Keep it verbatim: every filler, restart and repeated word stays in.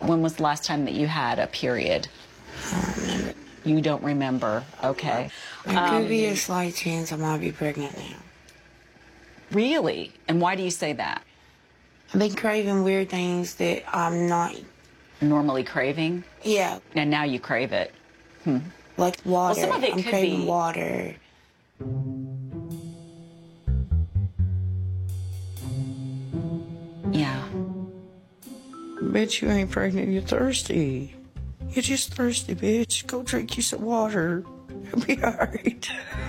When was the last time that you had a period? I don't remember. You don't remember. Okay. There Um, could be a slight chance I might be pregnant now. Really? And why do you say that? I've been craving weird things that I'm not. Normally craving? Yeah. And now you crave it. Hmm. Like water. Well, some of it I'm could craving be water. Yeah. Bet you ain't pregnant, you're thirsty. You're just thirsty, bitch. Go drink you some water. You'll be all right.